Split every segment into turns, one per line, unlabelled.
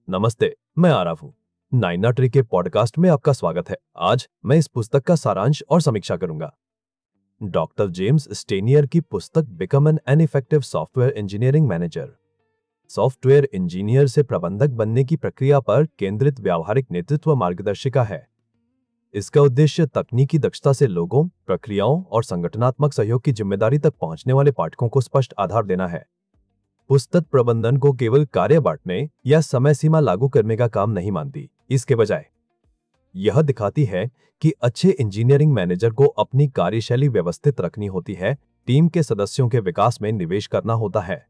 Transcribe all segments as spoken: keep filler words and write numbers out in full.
नमस्ते, मैं आरव हूँ। नाइना ट्री के पॉडकास्ट में आपका स्वागत है। आज मैं इस पुस्तक का सारांश और समीक्षा करूंगा। डॉक्टर जेम्स स्टेनियर की पुस्तक become an an effective software engineering manager, software engineer से प्रबंधक बनने की प्रक्रिया पर केंद्रित व्यावहारिक नेतृत्व मार्गदर्शिका है। इसका उद्देश्य तकनीकी दक्षता से लोगों, प्रक्रियाओं और संगठनात्मक सहयोग की जिम्मेदारी तक पहुंचने वाले पाठकों को स्पष्ट आधार देना है। पुस्तक प्रबंधन को केवल कार्य बांटने या समय सीमा लागू करने का काम नहीं मानती, इसके बजाय यह दिखाती है कि अच्छे इंजीनियरिंग मैनेजर को अपनी कार्यशैली व्यवस्थित रखनी होती है, टीम के सदस्यों के विकास में निवेश करना होता है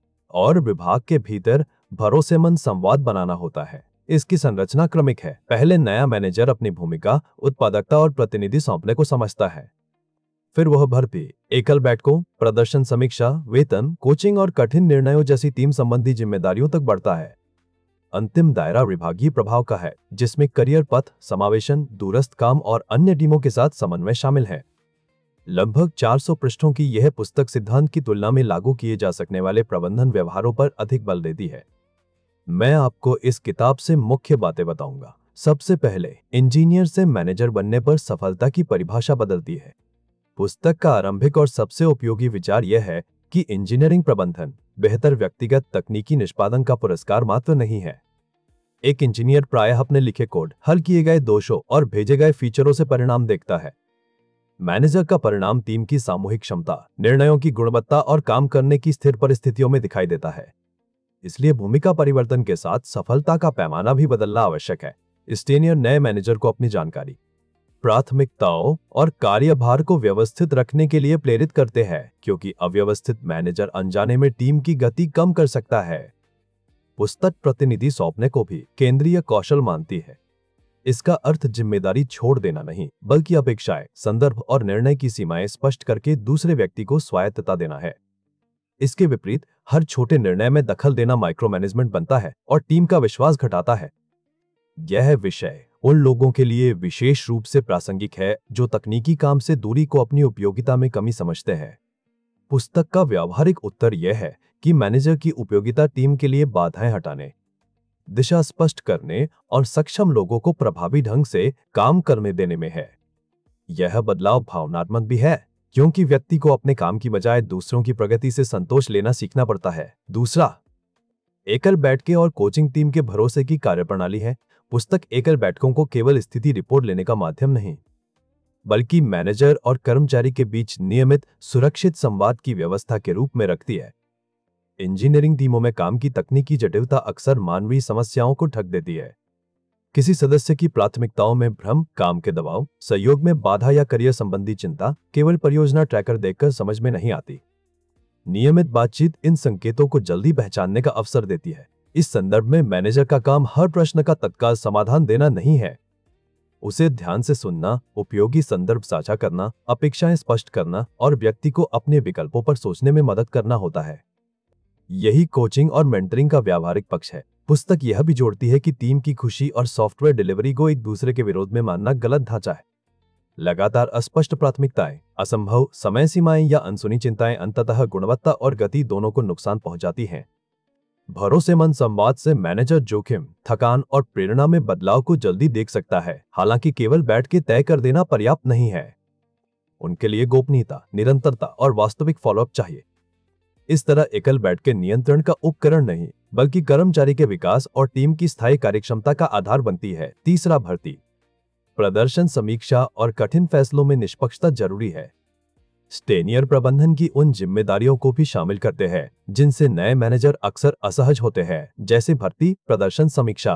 और विभाग के भीतर भरोसेमंद संवाद बनाना होता है। इसकी संरचना क्रमिक है। पहले नया मैनेजर अपनी भूमिका, उत्पादकता और प्रतिनिधि सौंपने को समझता है। फिर वह भर्ती, एकल बैठकों, प्रदर्शन समीक्षा, वेतन, कोचिंग और कठिन निर्णयों जैसी टीम संबंधी जिम्मेदारियों तक बढ़ता है। अंतिम दायरा विभागीय प्रभाव का है, जिसमें करियर पथ, समावेशन, दूरस्थ काम और अन्य टीमों के साथ समन्वय शामिल है। लगभग चार सौ पृष्ठों की यह पुस्तक सिद्धांत की तुलना में लागू किए जा सकने वाले प्रबंधन व्यवहारों पर अधिक बल देती है। मैं आपको इस किताब से मुख्य बातें बताऊंगा। सबसे पहले, इंजीनियर से मैनेजर बनने पर सफलता की परिभाषा बदलती है। पुस्तक का आरंभिक और सबसे उपयोगी विचार यह है कि इंजीनियरिंग प्रबंधन बेहतर व्यक्तिगत तकनीकी निष्पादन का पुरस्कार मात्र नहीं है। एक इंजीनियर प्रायः अपने लिखे कोड, हल किए गए दोषों और भेजे गए फीचरों से परिणाम देखता है। मैनेजर का परिणाम टीम की सामूहिक क्षमता, निर्णयों की गुणवत्ता और काम करने की स्थिर परिस्थितियों में दिखाई देता है। इसलिए भूमिका परिवर्तन के साथ सफलता का पैमाना भी बदलना आवश्यक है। स्टेनियर नए मैनेजर को अपनी जानकारी, प्राथमिकताओं और कार्यभार को व्यवस्थित रखने के लिए प्रेरित करते हैं, क्योंकि अव्यवस्थित मैनेजर अनजाने में टीम की गति कम कर सकता है। पुस्तक प्रतिनिधि सौंपने को भी केंद्रीय कौशल मानती है। इसका अर्थ जिम्मेदारी छोड़ देना नहीं, बल्कि अपेक्षाएं, संदर्भ और निर्णय की सीमाएं स्पष्ट करके दूसरे व्यक्ति को स्वायत्तता देना है। इसके विपरीत, हर छोटे निर्णय में दखल देना माइक्रो मैनेजमेंट बनता है और टीम का विश्वास घटाता है। यह विषय उन लोगों के लिए विशेष रूप से प्रासंगिक है जो तकनीकी काम से दूरी को अपनी उपयोगिता में कमी समझते हैं। पुस्तक का व्यावहारिक उत्तर यह है कि मैनेजर की उपयोगिता टीम के लिए बाधाएं हटाने, दिशा स्पष्ट करने और सक्षम लोगों को प्रभावी ढंग से काम करने देने में है। यह बदलाव भावनात्मक भी है, क्योंकि व्यक्ति को अपने काम की बजाय दूसरों की प्रगति से संतोष लेना सीखना पड़ता है। दूसरा, एकल बैठकें और कोचिंग टीम के भरोसे की कार्यप्रणाली है। पुस्तक एकल बैठकों को केवल स्थिति रिपोर्ट लेने का माध्यम नहीं, बल्कि मैनेजर और कर्मचारी के बीच नियमित, सुरक्षित संवाद की व्यवस्था के रूप में रखती है। इंजीनियरिंग टीमों में काम की तकनीकी जटिलता अक्सर मानवीय समस्याओं को ढक देती है। किसी सदस्य की प्राथमिकताओं में भ्रम, काम के दबाव, सहयोग में बाधा या करियर संबंधी चिंता केवल परियोजना ट्रैकर देखकर समझ में नहीं आती। नियमित बातचीत इन संकेतों को जल्दी पहचानने का अवसर देती है। इस संदर्भ में मैनेजर का काम हर प्रश्न का तत्काल समाधान देना नहीं है। उसे ध्यान से सुनना, उपयोगी संदर्भ साझा करना, अपेक्षाएं स्पष्ट करना और व्यक्ति को अपने विकल्पों पर सोचने में मदद करना होता है। यही कोचिंग और मेंटरिंग का व्यावहारिक पक्ष है। पुस्तक यह भी जोड़ती है कि टीम की खुशी और सॉफ्टवेयर डिलीवरी को एक दूसरे के विरोध में मानना गलत ढांचा है। लगातार अस्पष्ट प्राथमिकताएं, असंभव समय सीमाएं या अनसुनी चिंताएं अंततः गुणवत्ता और गति दोनों को नुकसान पहुंचाती हैं। भरोसेमंद संवाद से मैनेजर जोखिम, थकान और प्रेरणा में बदलाव को जल्दी देख सकता है। हालांकि केवल बैठ के तय कर देना पर्याप्त नहीं है। उनके लिए गोपनीयता, निरंतरता और वास्तविक फॉलोअप चाहिए। इस तरह एकल बैठ के नियंत्रण का उपकरण नहीं, बल्कि कर्मचारी के विकास और टीम की स्थायी कार्यक्षमता का आधार बनती है। तीसरा, भर्ती, प्रदर्शन समीक्षा और कठिन फैसलों में निष्पक्षता जरूरी है। स्टेनियर प्रबंधन की उन जिम्मेदारियों को भी शामिल करते हैं जिनसे नए मैनेजर अक्सर असहज होते हैं, जैसे भर्ती, प्रदर्शन समीक्षा,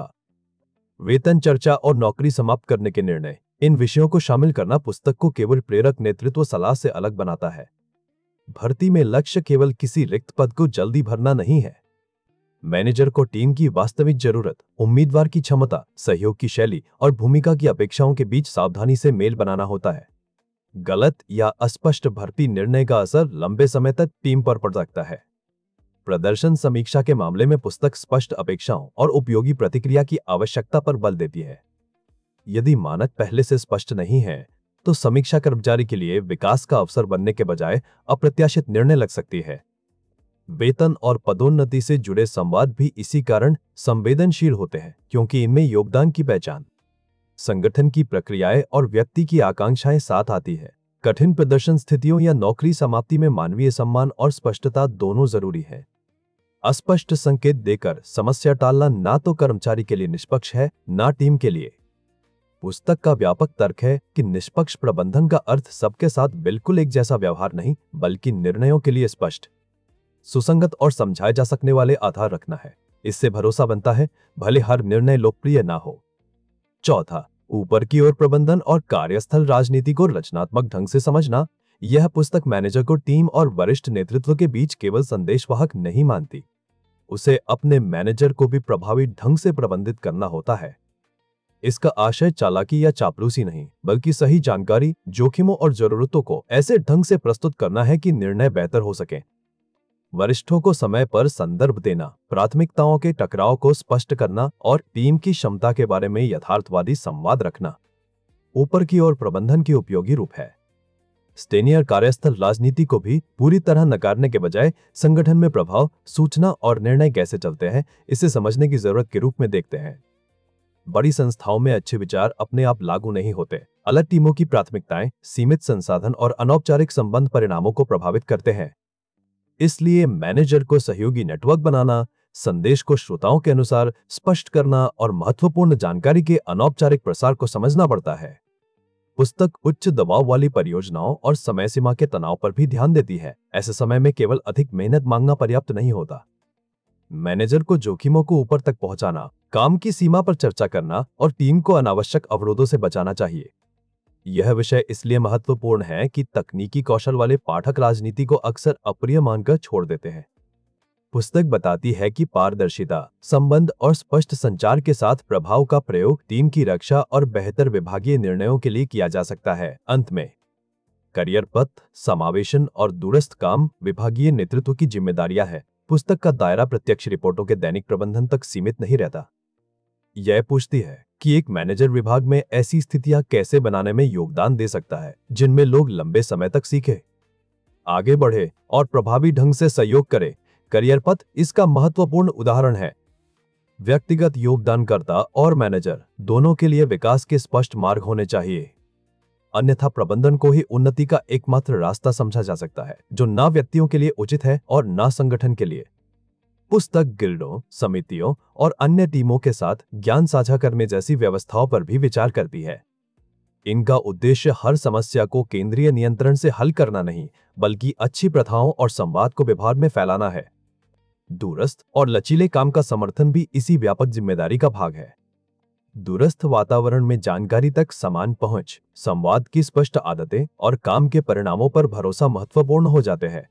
वेतन चर्चा और नौकरी समाप्त करने के निर्णय। इन विषयों को शामिल करना पुस्तक को केवल प्रेरक नेतृत्व सलाह से अलग बनाता है। भर्ती में लक्ष्य केवल किसी रिक्त पद को जल्दी भरना नहीं है। मैनेजर को टीम की वास्तविक जरूरत, उम्मीदवार की क्षमता, सहयोग की शैली और भूमिका की अपेक्षाओं के बीच सावधानी से मेल बनाना होता है। गलत या अस्पष्ट भर्ती निर्णय का असर लंबे समय तक टीम पर पड़ सकता है। प्रदर्शन समीक्षा के मामले में पुस्तक स्पष्ट अपेक्षाओं और उपयोगी प्रतिक्रिया की आवश्यकता पर बल देती है। यदि मानक पहले से स्पष्ट नहीं है, तो समीक्षा कर्मचारी के लिए विकास का अवसर बनने के बजाय अप्रत्याशित निर्णय लग सकती है। वेतन और पदोन्नति से जुड़े संवाद भी इसी कारण संवेदनशील होते हैं, क्योंकि इनमें योगदान की पहचान, संगठन की प्रक्रियाएं और व्यक्ति की आकांक्षाएं साथ आती है। कठिन प्रदर्शन स्थितियों या नौकरी समाप्ति में मानवीय सम्मान और स्पष्टता दोनों जरूरी है। अस्पष्ट संकेत देकर समस्या टालना ना तो कर्मचारी के लिए निष्पक्ष है, ना टीम के लिए। पुस्तक का व्यापक तर्क है कि निष्पक्ष प्रबंधन का अर्थ सबके साथ बिल्कुल एक जैसा व्यवहार नहीं, बल्कि निर्णयों के लिए स्पष्ट, सुसंगत और समझाए जा सकने वाले आधार रखना है। इससे भरोसा बनता है, भले हर निर्णय लोकप्रिय ना हो। चौथा, ऊपर की ओर प्रबंधन और कार्यस्थल राजनीति को रचनात्मक ढंग से समझना। यह पुस्तक मैनेजर को टीम और वरिष्ठ नेतृत्व के बीच केवल संदेशवाहक नहीं मानती, उसे अपने मैनेजर को भी प्रभावी ढंग से प्रबंधित करना होता है। इसका आशय चालाकी या चापलूसी नहीं, बल्कि सही जानकारी, जोखिमों और जरूरतों को ऐसे ढंग से प्रस्तुत करना है कि निर्णय बेहतर हो सके। वरिष्ठों को समय पर संदर्भ देना, प्राथमिकताओं के टकराव को स्पष्ट करना और टीम की क्षमता के बारे में यथार्थवादी संवाद रखना ऊपर की ओर प्रबंधन की उपयोगी रूप है। स्टेनियर कार्यस्थल राजनीति को भी पूरी तरह नकारने के बजाय संगठन में प्रभाव, सूचना और निर्णय कैसे चलते हैं, इसे समझने की जरूरत के रूप में देखते हैं। बड़ी संस्थाओं में अच्छे विचार अपने आप लागू नहीं होते। अलग टीमों की प्राथमिकताएं, सीमित संसाधन और अनौपचारिक संबंध परिणामों को प्रभावित करते हैं। इसलिए मैनेजर को सहयोगी नेटवर्क बनाना, संदेश को श्रोताओं के अनुसार स्पष्ट करना और महत्वपूर्ण जानकारी के अनौपचारिक प्रसार को समझना पड़ता है। पुस्तक उच्च दबाव वाली परियोजनाओं और समय सीमा के तनाव पर भी ध्यान देती है। ऐसे समय में केवल अधिक मेहनत मांगना पर्याप्त नहीं होता। मैनेजर को जोखिमों को ऊपर तक पहुंचाना, काम की सीमा पर चर्चा करना और टीम को अनावश्यक अवरोधों से बचाना चाहिए। यह विषय इसलिए महत्वपूर्ण है कि तकनीकी कौशल वाले पाठक राजनीति को अक्सर अप्रिय मानकर छोड़ देते हैं। पुस्तक बताती है कि पारदर्शिता, संबंध और स्पष्ट संचार के साथ प्रभाव का प्रयोग टीम की रक्षा और बेहतर विभागीय निर्णयों के लिए किया जा सकता है। अंत में, करियर पथ, समावेशन और दूरस्थ काम विभागीय नेतृत्व की जिम्मेदारियां है। पुस्तक का दायरा प्रत्यक्ष रिपोर्टों के दैनिक प्रबंधन तक सीमित नहीं रहता। यह पूछती है कि एक मैनेजर विभाग में ऐसी स्थितियां कैसे बनाने में योगदान दे सकता है जिनमें लोग लंबे समय तक सीखे, आगे बढ़े और प्रभावी ढंग से सहयोग करे। करियर पथ इसका महत्वपूर्ण उदाहरण है। व्यक्तिगत योगदानकर्ता और मैनेजर दोनों के लिए विकास के स्पष्ट मार्ग होने चाहिए, अन्यथा प्रबंधन को ही उन्नति का एकमात्र रास्ता समझा जा सकता है, जो ना व्यक्तियों के लिए उचित है और ना संगठन के लिए। पुस्तक गिल्डों, समितियों और अन्य टीमों के साथ ज्ञान साझा करने जैसी व्यवस्थाओं पर भी विचार करती है। इनका उद्देश्य हर समस्या को केंद्रीय नियंत्रण से हल करना नहीं, बल्कि अच्छी प्रथाओं और संवाद को विभाग में फैलाना है। दूरस्थ और लचीले काम का समर्थन भी इसी व्यापक जिम्मेदारी का भाग है। दूरस्थ वातावरण में जानकारी तक समान पहुंच, संवाद की स्पष्ट आदतें और काम के परिणामों पर भरोसा महत्वपूर्ण हो जाते हैं।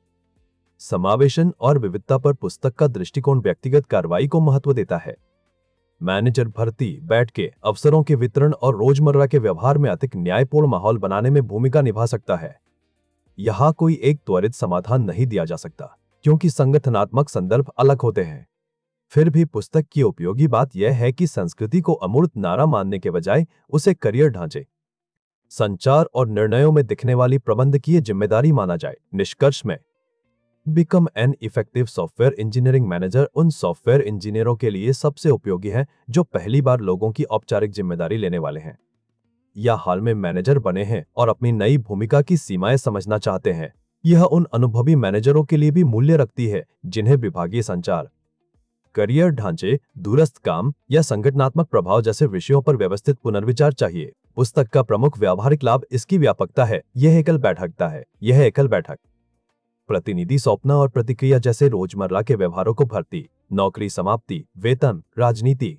समावेशन और विविधता पर पुस्तक का दृष्टिकोण व्यक्तिगत कार्रवाई को महत्व देता है। मैनेजर भर्ती, बैठकें, अवसरों के वितरण और रोजमर्रा के व्यवहार में अधिक न्यायपूर्ण माहौल बनाने में भूमिका निभा सकता है। यहां कोई एक त्वरित समाधान नहीं दिया जा सकता, क्योंकि संगठनात्मक संदर्भ अलग होते हैं। फिर भी पुस्तक की उपयोगी बात यह है कि संस्कृति को अमूर्त नारा मानने के बजाय उसे करियर ढांचे, संचार और निर्णयों में दिखने वाली प्रबंधकीय जिम्मेदारी माना जाए। निष्कर्ष में, become an effective software engineering manager उन सॉफ्टवेयर इंजीनियरों के लिए सबसे उपयोगी है जो पहली बार लोगों की औपचारिक जिम्मेदारी लेने वाले हैं, या हाल में मैनेजर बने हैं और अपनी नई भूमिका की सीमाएं समझना चाहते हैं। यह उन अनुभवी मैनेजरों के लिए भी मूल्य रखती है जिन्हें विभागीय संचार, करियर ढांचे, दूरस्थ काम या संगठनात्मक प्रभाव जैसे विषयों पर व्यवस्थित पुनर्विचार चाहिए। पुस्तक का प्रमुख व्यावहारिक लाभ इसकी व्यापकता है। यह एकल बैठकता है यह एकल बैठक, प्रतिनिधि सौंपना और प्रतिक्रिया जैसे रोजमर्रा के व्यवहारों को भर्ती, नौकरी समाप्ति, वेतन, राजनीति,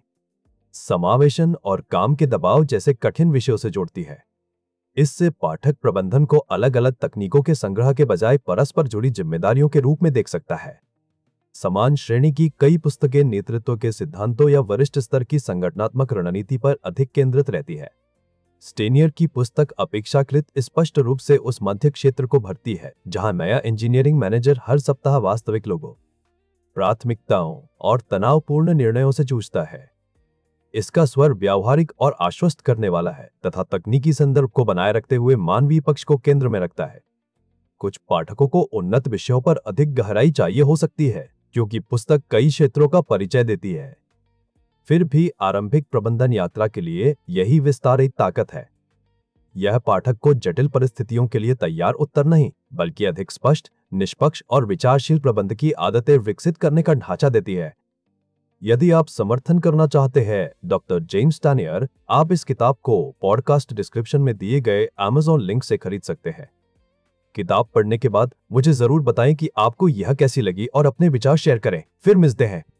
समावेशन और काम के दबाव जैसे कठिन विषयों से जोड़ती है। इससे पाठक प्रबंधन को अलग अलग तकनीकों के संग्रह के बजाय परस्पर जुड़ी जिम्मेदारियों के रूप में देख सकता है। समान श्रेणी की कई पुस्तकें नेतृत्व के सिद्धांतों या वरिष्ठ स्तर की संगठनात्मक रणनीति पर अधिक केंद्रित रहती है। स्टेनियर की पुस्तक अपेक्षाकृत स्पष्ट रूप से उस मध्य क्षेत्र को भरती है जहां नया इंजीनियरिंग मैनेजर हर सप्ताह वास्तविक लोगों, प्राथमिकताओं और तनावपूर्ण निर्णयों से जूझता है। इसका स्वर व्यावहारिक और आश्वस्त करने वाला है तथा तकनीकी संदर्भ को बनाए रखते हुए मानवीय पक्ष को केंद्र में रखता है। कुछ पाठकों को उन्नत विषयों पर अधिक गहराई चाहिए हो सकती है, क्योंकि पुस्तक कई क्षेत्रों का परिचय देती है। फिर भी आरंभिक प्रबंधन यात्रा के लिए यही विस्तार एक ताकत है। यह पाठक को जटिल परिस्थितियों के लिए तैयार उत्तर नहीं, बल्कि अधिक स्पष्ट, निष्पक्ष और विचारशील प्रबंध की आदतें विकसित करने का ढांचा देती है। यदि आप समर्थन करना चाहते हैं डॉक्टर जेम्स स्टेनियर, आप इस किताब को पॉडकास्ट डिस्क्रिप्शन में दिए गए अमेज़न लिंक से खरीद सकते हैं। किताब पढ़ने के बाद मुझे जरूर बताएं कि आपको यह कैसी लगी और अपने विचार शेयर करें। फिर मिलते हैं।